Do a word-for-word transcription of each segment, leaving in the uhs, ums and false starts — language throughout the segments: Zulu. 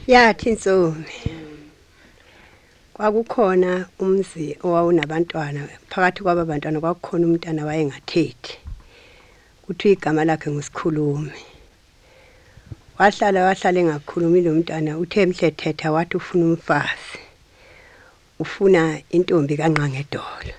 Yathi Nsomi. Kwakukhona umzi owawunabantwana, phakathi kwabantwana kwakukhona umntana wayengathethi. Kuthiwa igama lakhe nguSikhulumi. Wahlala wahlala engakhulumi lo mntana, uthe mhlethetha wathi ufuna umfazi. Ufuna intombi kaNqangedolo.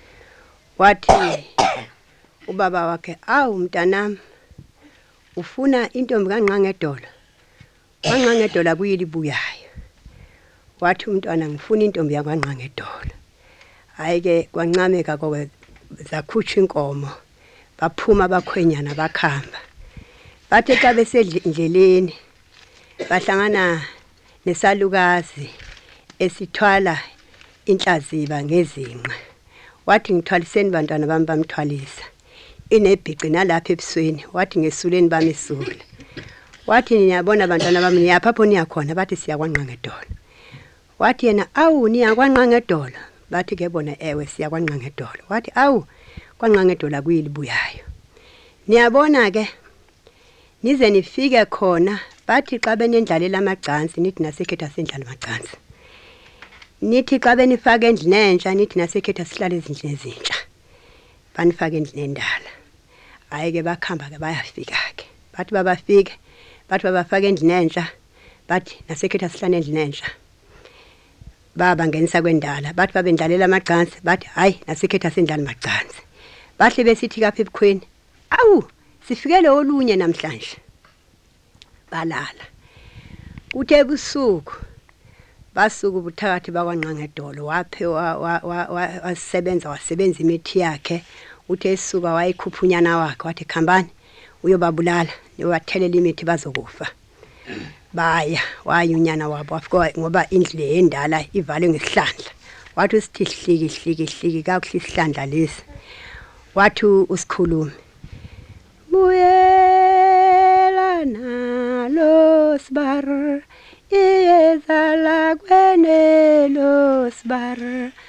Wathi ubaba wakhe, "Awu mntanami, ufuna intombi kaNqangedolo? kaNqangedolo kuyilibuyayo." Wathi umntwana, "Ngifuna intombi yakwaNqangedolo." Hayi-ke kwancameka koke zakhutshwa inkomo. Baphuma abakhwenyana bakhamba. Bathe xa besendleleni bahlangana nesalukazi esithwala inhlaziba ngezinqa. Wathi, "Ngithwaliseni bantwana bami," bamthwalisa. Inebhici nalapha ebusweni. Wathi, "Ngesuleni bamisula." Wathi, "Niyabona bantwana bami, niyaphapho niyakhona?" Bathi, "Siya kwaNqangedolo." Wathi yena, "Awu niya kwaNqangedolo?" Bathi ke bona, "Ewe siya kwaNqangedolo." Wathi, "Awu kwaNqangedolo kuyilibuyayo. Niyabona ke nize nifike khona, bathi xa benendlalela amagcansi nithi nasekhetha sendlala amagcansi. Nithi xa benifaka endlini entsha nithi nasekhetha sihlale ezindlini ezintsha. Banifaka endlini endala." Hayi-ke bakhamba ke bayafika ke. Bathi babafike, bathi babafaka endlini entsha, bathi nasekhetha sihlale endlini entsha. Babangenisa kwendala, bathi babendlalela amagcansi, bathi hayi nasekhetha sendlala amagcansi. Bahle besithi kapha ebukhweni, "Awu sifikele olunye namhlanje." Balala. Kuthe ebusuku basuka ubuthakathi bakwaNqangedolo. Waphe wasebenza wasebenza imithi yakhe. Uthe esuka wayikhupha unyana wakhe wathi, "Khambani uyobabulala niwathelela imithi bazokufa." Baya waya unyana wabo wafika ngoba indlu endala ivalwe ngesihlandla. Wathi usithi hliki hliki hliki kakuhle isihlandla lesi. Wathi uSikhulumi, "Buyela nalo Sbar, iyeza lakwene lo Sbar.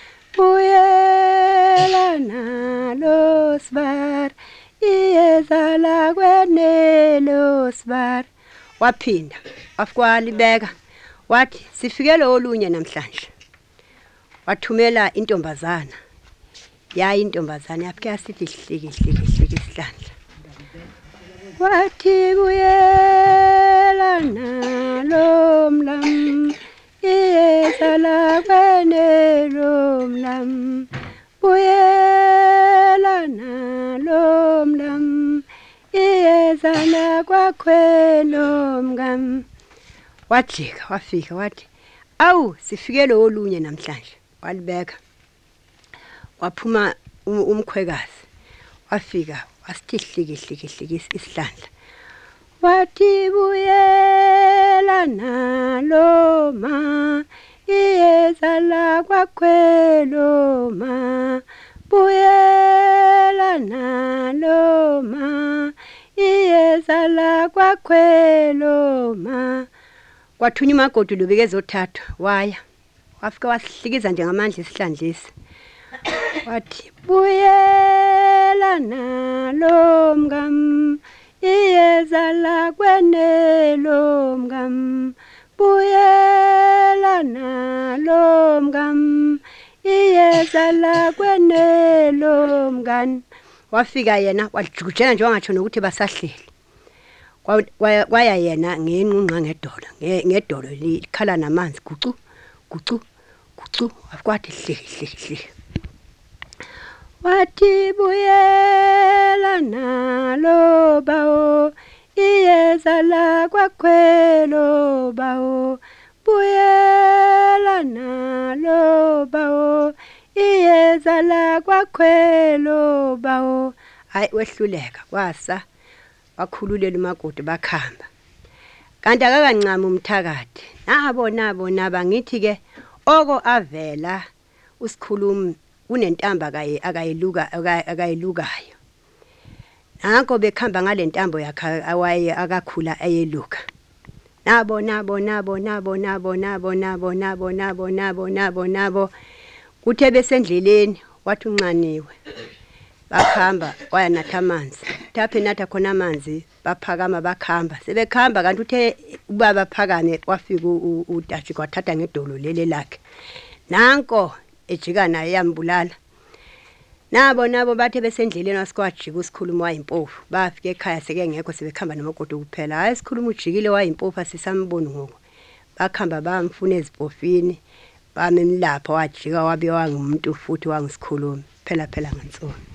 Buyela nalo Sbar, iyeza lakwene lo Sbar." Waphinda wafika walibeka. Wathi, "Sifikele olunye namhlanje." Wathumela intombazana. Yayi intombazana yafika yasithi hliki hliki hliki isihlandla. Wathi, "Buyela nalo mlam, iyeza lakwene lo mlam. Buyela nalo mlam, iyeza lakwakhwelo mngam." Wajika wafika wathi, "Awu sifikele olunye namhlanje." Walibeka. Waphuma umkhwekazi. Wafika wasithi hliki hliki hliki isihlandla. Wathi, "Buyela nalo ma, iyeza lakwakhwelo ma. Buyela nalo ma, iyeza lakwakhwelo ma." Kwathunya umakoti lobike ezothathwa. Waya wafika wasihlikiza njengamandla isihlandlisi. Wathi, "Buyela nalo mngam, iyeza lakwene lo mngam. Buyela nalo mngam, iyeza lakwene lo mngani." Wafika yena wajikujela nje wangatsho nokuthi basahleli. Kwaya yena ngenqungqangedolo, ngedolo likhala namanzi gucu gucu gucu. Wathi hliki hliki hliki. Wathi, "Buyela nalo bawo, iyeza lakwakhwelo bawo. Buyela nalo bawo, iyeza lakwakhwelo bawo." Hayi wehluleka kwasa wakhululela umakoti bakhamba. Kanti akakancami umthakathi. Nabo nabo naba ngithi ke oko avela uSikhulumi unentamba akayiluka akayilukayo. Nanko bekhamba ngale ntambo yakhe awaye akakhula ayeluka. Nabo nabo nabo nabo nabo nabo nabo nabo nabo nabo nabo nabo kuthe besendleleni wathi unxaniwe. bakhamba wayanatha amanzi taphe natha khona amanzi baphakama bakhamba sebekhamba kanti uthe ubaba phakane kwafika uTashi kwathatha ngedolo lele lakhe nanko ejika naye yambulala nabo nabo bathe besendleleni wasikwajika usikhuluma wayimpofu bafika ekhaya seke ngekho sebekhamba nomakoti kuphela hayi sikhuluma ujikile wayimpofu asisamboni ngoku bakhamba bamfuna ezipofini bamemlapha wajika wabe wangumuntu futhi wangisikhuluma phela phela ngensolo.